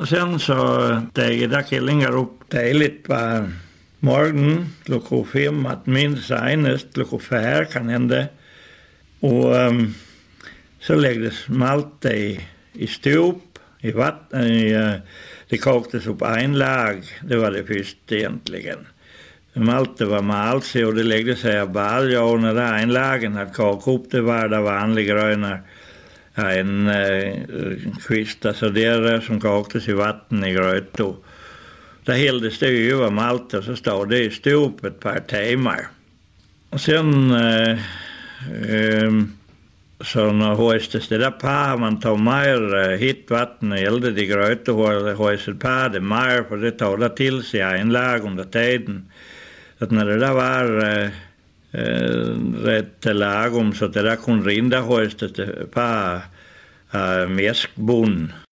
Och sen så där killingar upp dejligt på morgonen klockan 5 att minst senast klockan 4 kan hända. Och så läggs malt i stup i vatten. Det koktes upp en lag. Det var det första egentligen. Malte var malt så och det läggs sig av balja och när det en lagen hade kokat upp det var det vanliga gröna. En kvista så där som koktes i vatten i gröt och där hälldes det över malt och så stod det i stup ett par timmar. Och sen så när höstes det där på man tog mer hit vatten och eldade i gröt och höstes på det mer för det tog det till sig en lag under tiden. Att när det där var rätt lagom så att det där kunde rinda höstes det på mäskbon.